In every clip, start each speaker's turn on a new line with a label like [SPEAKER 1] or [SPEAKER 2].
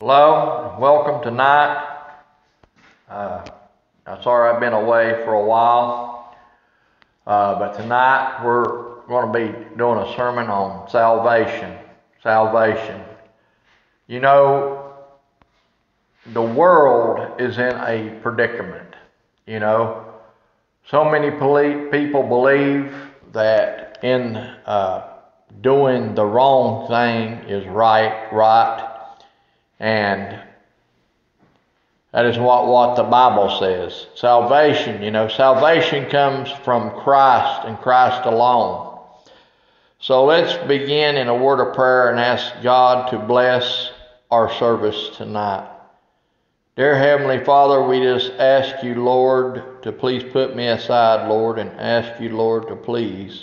[SPEAKER 1] Hello, and welcome tonight. I'm sorry I've been away for a while, but tonight we're going to be doing a sermon on salvation. Salvation. You know, the world is in a predicament. You know, so many people believe that in doing the wrong thing is right. And that is what the Bible says. Salvation comes from Christ and Christ alone. So let's begin in a word of prayer and ask God to bless our service tonight. Dear Heavenly Father, we just ask you, Lord, to please put me aside, Lord, and ask you, Lord, to please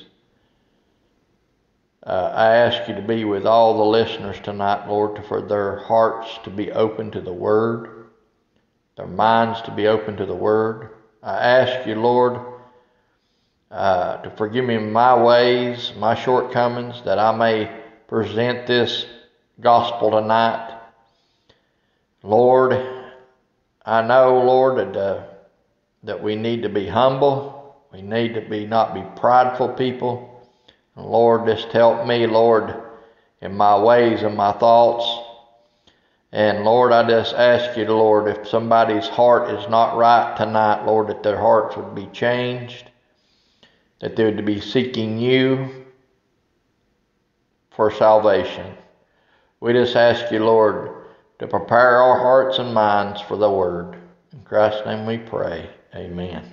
[SPEAKER 1] I ask you to be with all the listeners tonight, Lord, for their hearts to be open to the Word, their minds to be open to the Word. I ask you, Lord, to forgive me my ways, my shortcomings, that I may present this gospel tonight. Lord, I know, Lord, that we need to be humble. We need to not be prideful people. Lord, just help me, Lord, in my ways and my thoughts. And Lord, I just ask you, Lord, if somebody's heart is not right tonight, Lord, that their hearts would be changed, that they would be seeking you for salvation. We just ask you, Lord, to prepare our hearts and minds for the word. In Christ's name we pray. Amen.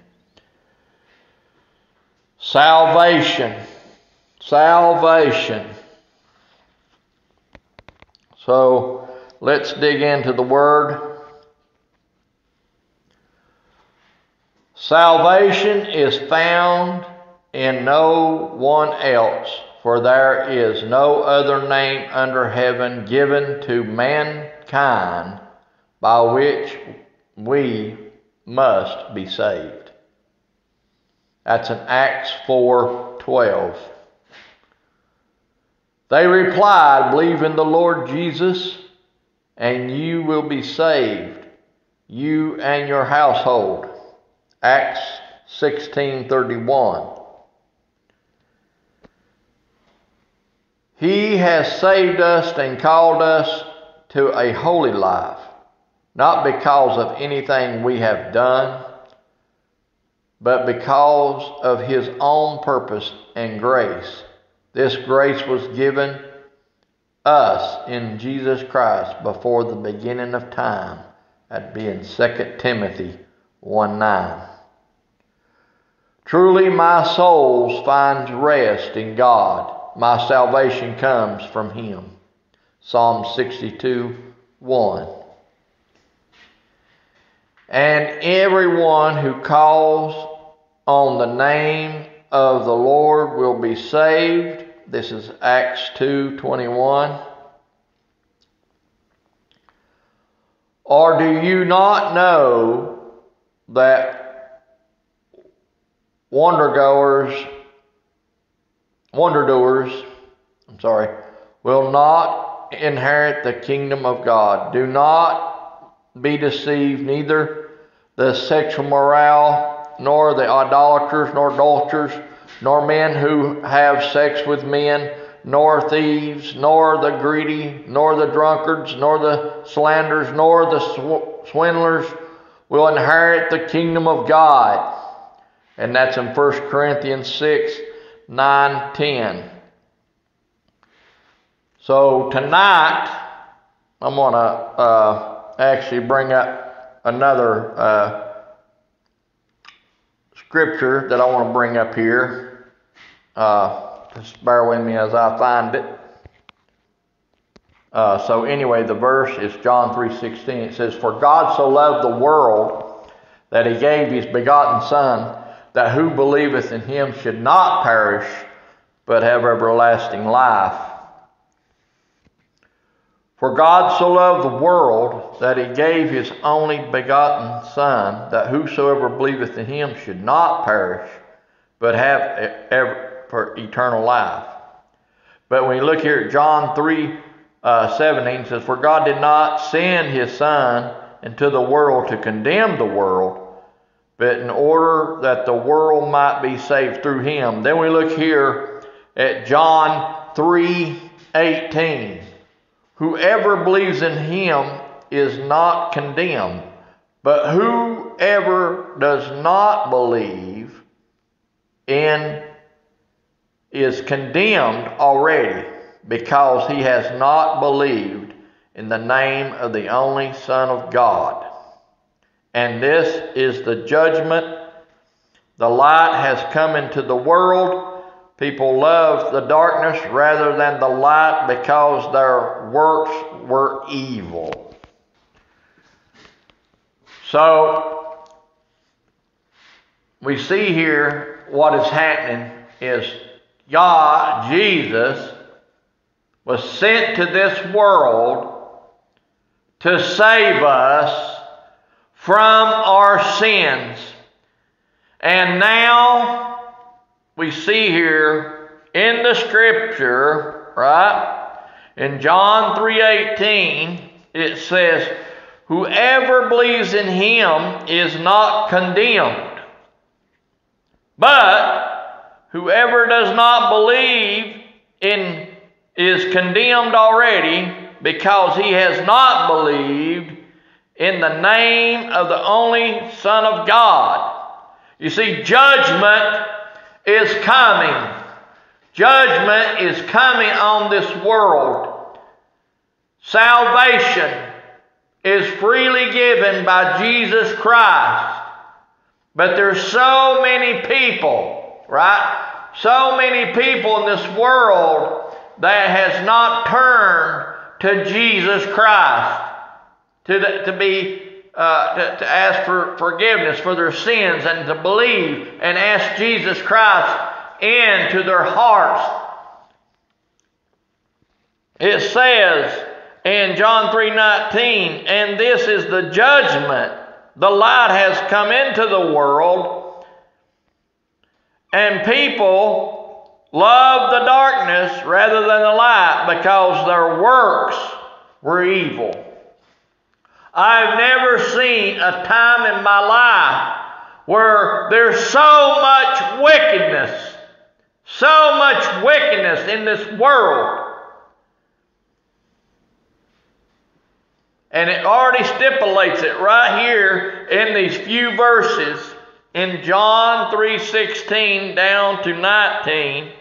[SPEAKER 1] Salvation. So let's dig into the word. Salvation is found in no one else, for there is no other name under heaven given to mankind by which we must be saved. That's in Acts 4:12. They replied, believe in the Lord Jesus, and you will be saved, you and your household. Acts 16:31. He has saved us and called us to a holy life, not because of anything we have done, but because of His own purpose and grace. This grace was given us in Jesus Christ before the beginning of time. That'd be in 2 Timothy 1:9. Truly my soul finds rest in God. My salvation comes from Him. Psalm 62:1. And everyone who calls on the name of the Lord will be saved. This is Acts 2:21. Or do you not know that wonder doers will not inherit the kingdom of God? Do not be deceived, neither the sexual immoral, nor the idolaters, nor adulterers, nor men who have sex with men, nor thieves, nor the greedy, nor the drunkards, nor the slanderers, nor the swindlers will inherit the kingdom of God. And that's in 1 Corinthians 6:9-10. So tonight, I'm going to actually bring up another scripture that I want to bring up here. Just bear with me as I find it. So anyway, the verse is John 3:16. It says, for God so loved the world that He gave His begotten Son, that who believeth in Him should not perish, but have everlasting life. For God so loved the world that He gave His only begotten Son, that whosoever believeth in Him should not perish, but have eternal life. But when you look here at John 3, 17 says, "For God did not send his Son into the world to condemn the world, but in order that the world might be saved through him." Then we look here at John 3:18. "Whoever believes in him is not condemned, but whoever does not believe in is condemned already, because he has not believed in the name of the only Son of God. And this is the judgment. The light has come into the world. People love the darkness rather than the light, because their works were evil." So, we see here what is happening is God, Jesus, was sent to this world to save us from our sins. And now we see here in the scripture, right? In John 3:18, it says, "Whoever believes in him is not condemned, but whoever does not believe in is condemned already, because he has not believed in the name of the only Son of God." You see, judgment is coming. Judgment is coming on this world. Salvation is freely given by Jesus Christ. But there's so many people, right? So many people in this world that has not turned to Jesus Christ to ask for forgiveness for their sins and to believe and ask Jesus Christ into their hearts. It says in John 3:19, "And this is the judgment. The light has come into the world, and people love the darkness rather than the light, because their works were evil." I've never seen a time in my life where there's so much wickedness in this world. And it already stipulates it right here in these few verses in John 3:16 down to 19.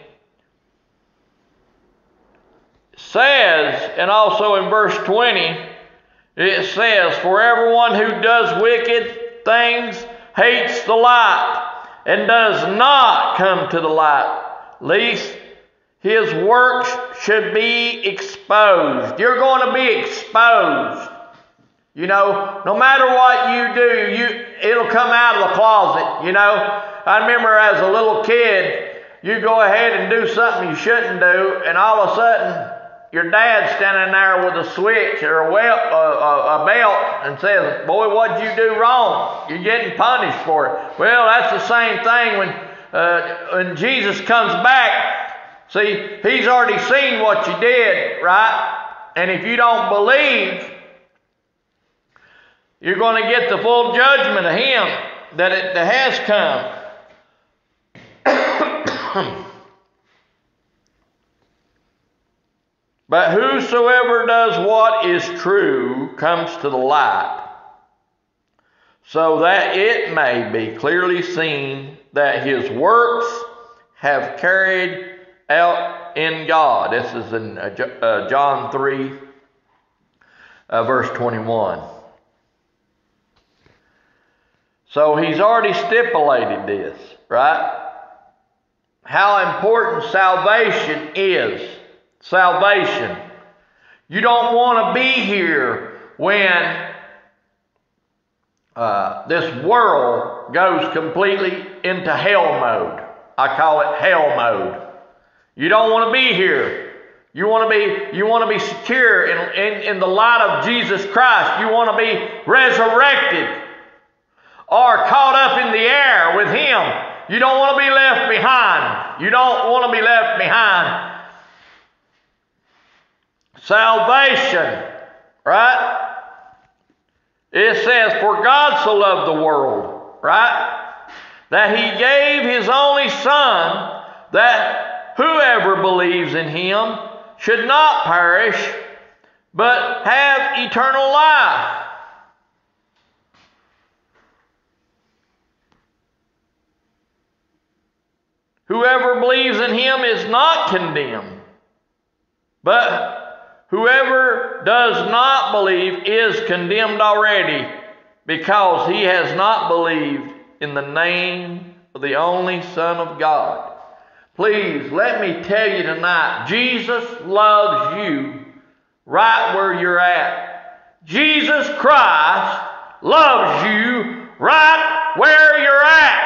[SPEAKER 1] It says, and also in verse 20, it says, "For everyone who does wicked things hates the light and does not come to the light, lest his works should be exposed." You're going to be exposed. You know, no matter what you do, it'll come out of the closet. You know, I remember as a little kid, you go ahead and do something you shouldn't do, and all of a sudden, your dad's standing there with a switch or a belt and says, "Boy, what'd you do wrong? You're getting punished for it." Well, that's the same thing when Jesus comes back. See, he's already seen what you did, right? And if you don't believe, you're going to get the full judgment of him that has come. "But whosoever does what is true comes to the light, so that it may be clearly seen that his works have carried out in God." This is in John 3, verse 21. So he's already stipulated this, right? How important salvation is. Salvation. You don't want to be here when this world goes completely into hell mode. I call it hell mode. You don't want to be here. You want to be secure in the light of Jesus Christ. You want to be resurrected or caught up in the air with him. You don't want to be left behind. You don't want to be left behind. salvation, right? It says, for God so loved the world, right? That he gave his only Son, that whoever believes in him should not perish, but have eternal life. Whoever believes in him is not condemned, but whoever does not believe is condemned already, because he has not believed in the name of the only Son of God. Please, let me tell you tonight, Jesus loves you right where you're at. Jesus Christ loves you right where you're at.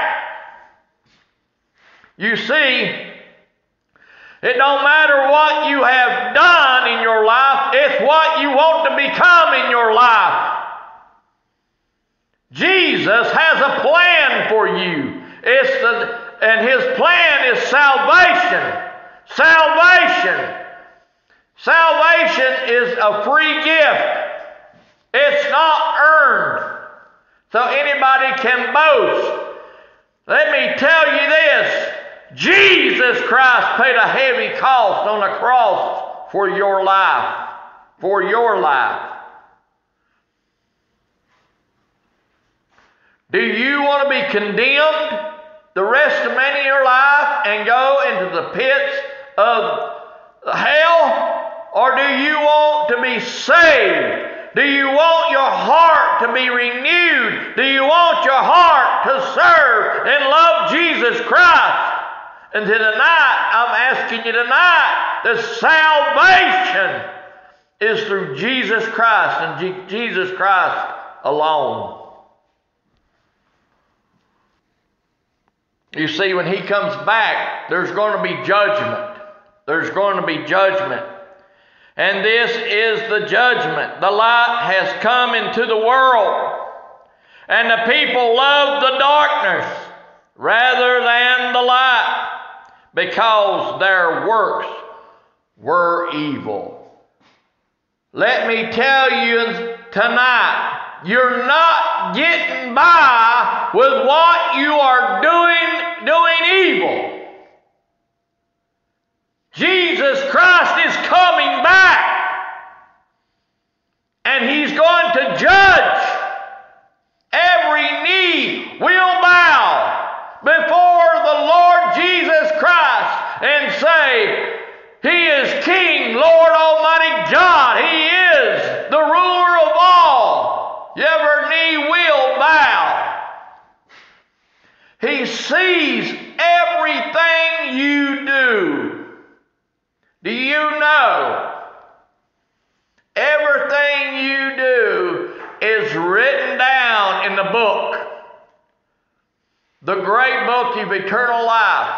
[SPEAKER 1] You see, it don't matter what you have done in your life, it's what you want to become in your life. Jesus has a plan for you. And his plan is salvation. Salvation. Salvation is a free gift. It's not earned, so anybody can boast. Let me tell you this. Jesus Christ paid a heavy cost on the cross for your life. For your life. Do you want to be condemned the rest of many of your life and go into the pits of hell? Or do you want to be saved? Do you want your heart to be renewed? Do you want your heart to serve and love Jesus Christ? And tonight, I'm asking you tonight, the salvation is through Jesus Christ and Jesus Christ alone. You see, when he comes back, there's going to be judgment. There's going to be judgment. And this is the judgment. The light has come into the world, and the people love the darkness rather than the light, because their works were evil. Let me tell you tonight, you're not getting by with what you are doing evil. Jesus Christ is coming back, and he's going to judge. Every knee will bow before the Lord Jesus Christ and say, he is King, Lord Almighty God. He is the ruler of all. Every knee will bow. He sees everything you do. Do you know? Everything you do is written down in the book. The great book of eternal life.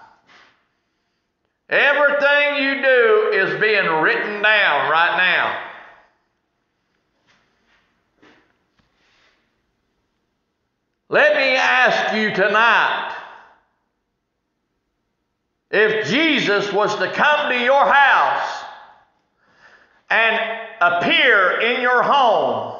[SPEAKER 1] Everything you do is being written down right now. Let me ask you tonight, if Jesus was to come to your house and appear in your home,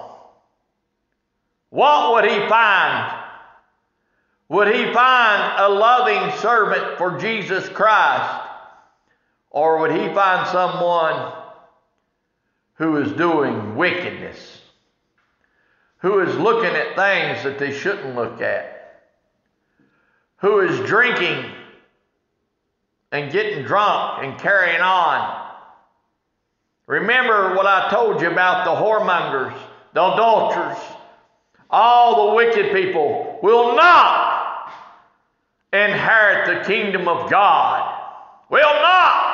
[SPEAKER 1] what would he find? Would he find a loving servant for Jesus Christ? Or would he find someone who is doing wickedness? Who is looking at things that they shouldn't look at? Who is drinking and getting drunk and carrying on? Remember what I told you about the whoremongers, the adulterers, all the wicked people will not inherit the kingdom of God. Will not.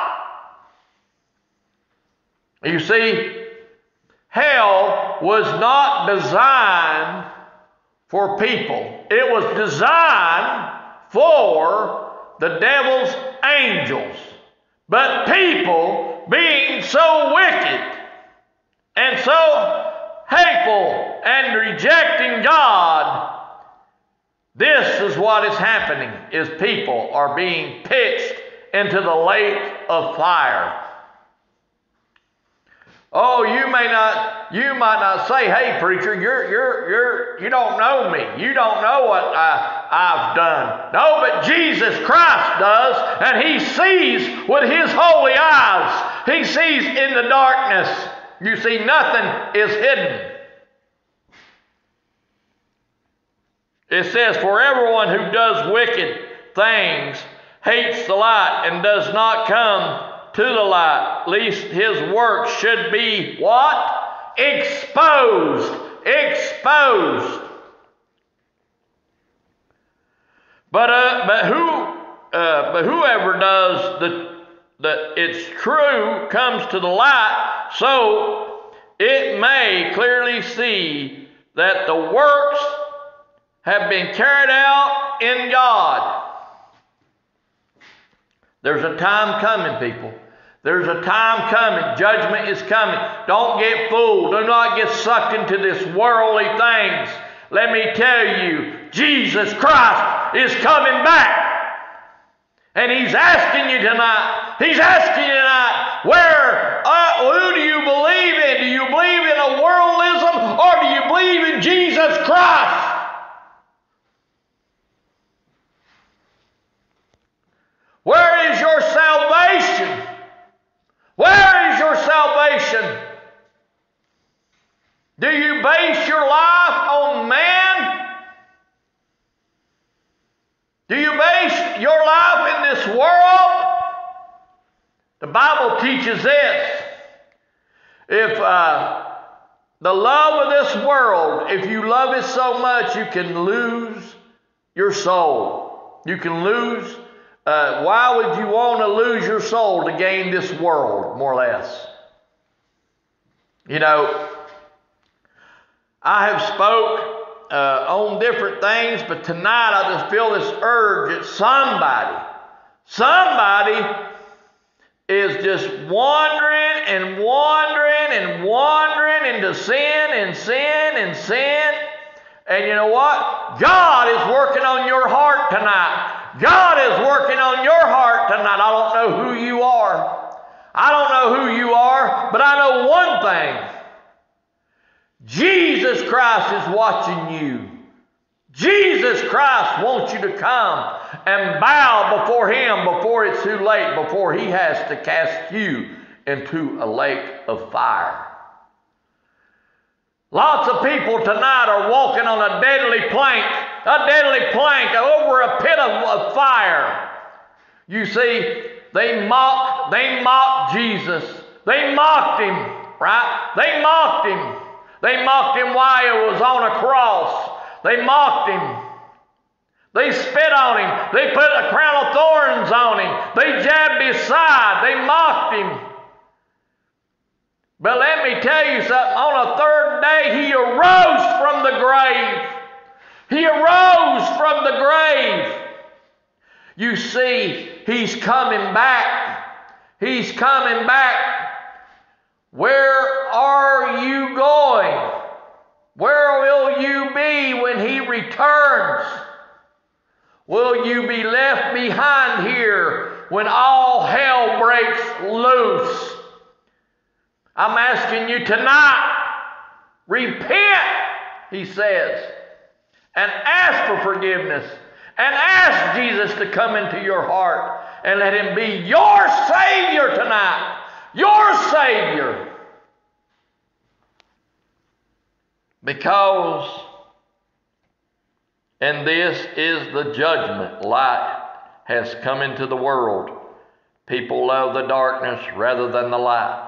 [SPEAKER 1] You see, hell was not designed for people. It was designed for the devil's angels. But people, being so wicked and so hateful and rejecting God, this is what is happening, is people are being pitched into the lake of fire. Oh, you might not say, hey preacher, you don't know me. You don't know what I've done. No, but Jesus Christ does, and He sees with His holy eyes. He sees in the darkness. You see, nothing is hidden. It says, for everyone who does wicked things hates the light and does not come to the light, lest his works should be what? Exposed. Exposed. But whoever does that it's true comes to the light, so it may clearly see that the works have been carried out in God. There's a time coming, people. There's a time coming. Judgment is coming. Don't get fooled. Do not get sucked into this worldly things. Let me tell you, Jesus Christ is coming back. And He's asking you tonight. He's asking you tonight, who do you believe in? Do you believe in a worldism, or do you believe in Jesus Christ? Where is your salvation? Where is your salvation? Do you base your life on man? Do you base your life in this world? The Bible teaches this. If the love of this world, if you love it so much, you can lose your soul. You can lose. Why would you want to lose your soul to gain this world, more or less? You know, I have spoke on different things, but tonight I just feel this urge that somebody is just wandering into sin and sin and sin. And you know what? God is working on your heart tonight. God is working on your heart tonight. I don't know who you are. But I know one thing. Jesus Christ is watching you. Jesus Christ wants you to come and bow before Him before it's too late, before He has to cast you into a lake of fire. Lots of people tonight are walking on a deadly plank over a pit of fire. You see, they mocked Jesus. They mocked Him, right? They mocked Him. They mocked Him while He was on a cross. They mocked Him. They spit on Him. They put a crown of thorns on Him. They jabbed His side. They mocked Him. But let me tell you something. On the third day, He arose from the grave. He arose from the grave. You see, He's coming back. He's coming back. Where are you going? Where will you be when He returns? Will you be left behind here when all hell breaks loose? I'm asking you tonight, repent, He says, and ask for forgiveness, and ask Jesus to come into your heart, and let Him be your Savior tonight, your Savior. Because, and this is the judgment, light has come into the world. People love the darkness rather than the light.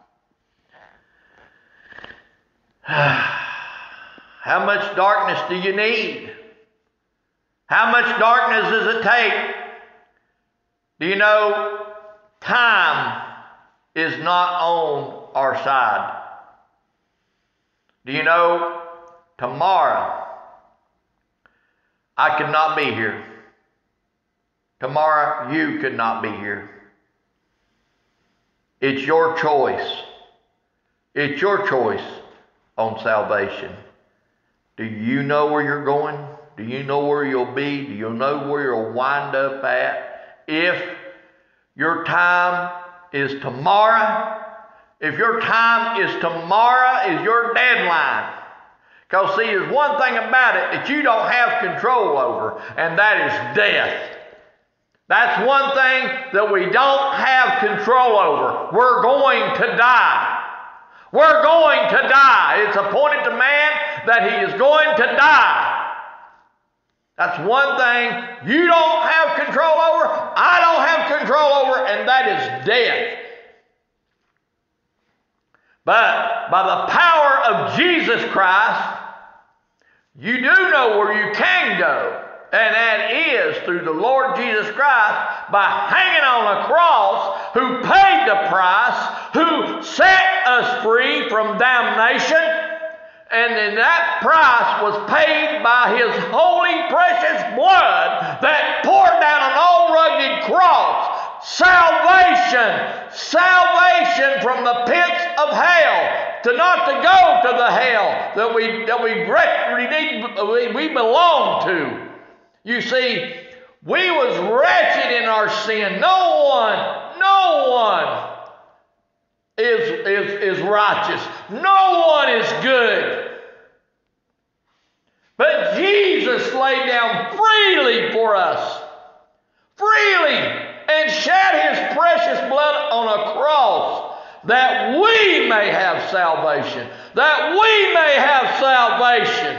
[SPEAKER 1] How much darkness do you need? How much darkness does it take? Do you know time is not on our side? Do you know tomorrow I could not be here? Tomorrow you could not be here. It's your choice. It's your choice on salvation. Do you know where you're going? Do you know where you'll be? Do you know where you'll wind up at? If your time is tomorrow, If your time is tomorrow is your deadline. Because see, there's one thing about it that you don't have control over, and that is death. That's one thing that we don't have control over. We're going to die. We're going to die. It's appointed to man that he is going to die. That's one thing you don't have control over, I don't have control over, and that is death. But by the power of Jesus Christ, you do know where you can go. And that is through the Lord Jesus Christ by hanging on a cross, who paid the price, who set us free from damnation. And then that price was paid by His holy, precious blood that poured down an old rugged cross. Salvation from the pits of hell. Not to go to the hell that we belong to. You see, we was wretched in our sin. No one is righteous. No one is good. But Jesus laid down freely for us. Freely. And shed His precious blood on a cross that we may have salvation. That we may have salvation.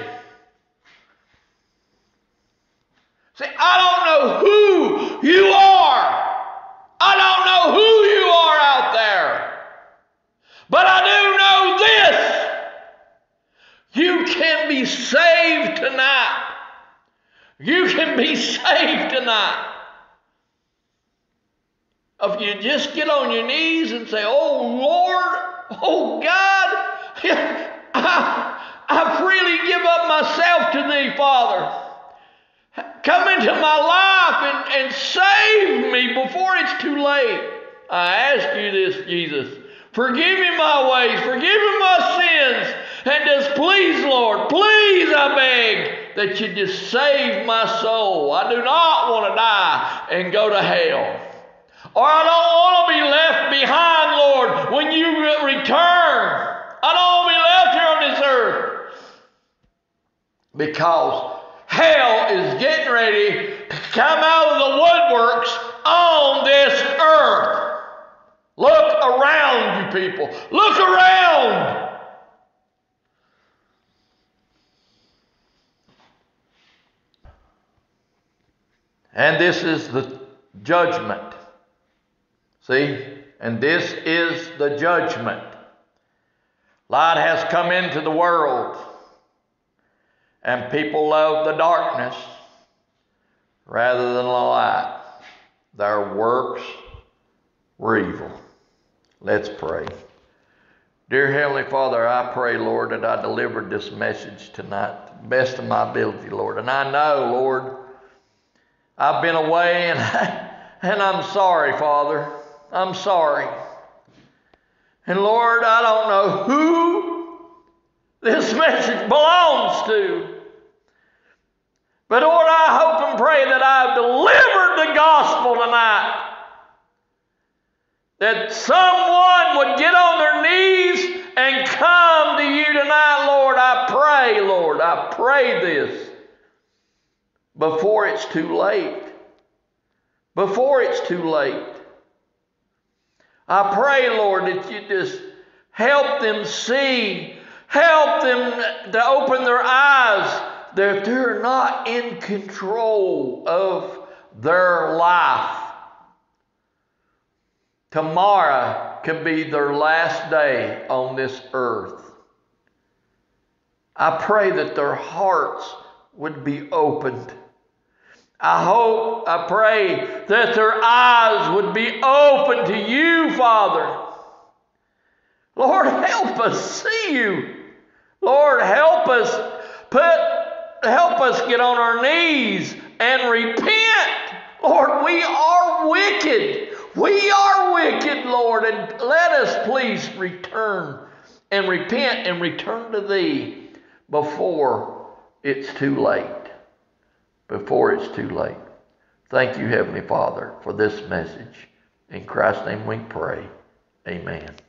[SPEAKER 1] See, I don't know who you are. I don't know who you are out there. But I do know this. You can be saved tonight. You can be saved tonight. If you just get on your knees and say, "Oh Lord, oh God, I freely give up myself to Thee, Father. Come into my life and save me before it's too late. I ask you this, Jesus. Forgive me my ways. Forgive me my sins. And just please, Lord, please, I beg that you just save my soul. I do not want to die and go to hell. Or I don't want to be left behind, Lord, when you return. I don't want to be left here on this earth. Because hell is getting ready to come out of the woodworks on this earth. Look around, you people. Look around. And this is the judgment. See? And this is the judgment. Light has come into the world. And people love the darkness rather than the light. Their works were evil. Let's pray. Dear Heavenly Father, I pray, Lord, that I delivered this message tonight to the best of my ability, Lord. And I know, Lord, I've been away and I'm sorry, Father. I'm sorry. And Lord, I don't know who this message belongs to. But Lord, I hope and pray that I've delivered the gospel tonight. That someone would get on their knees and come to you tonight, Lord. I pray this before it's too late. Before it's too late. I pray, Lord, that you just help them see, help them to open their eyes, that they're not in control of their life. Tomorrow could be their last day on this earth. I pray that their hearts would be opened. I pray that their eyes would be open to you, Father. Lord, help us see you. Lord, help us get on our knees and repent. Lord, we are wicked. We are wicked, Lord, and let us please return and repent and return to Thee before it's too late. Before it's too late. Thank you, Heavenly Father, for this message. In Christ's name we pray. Amen.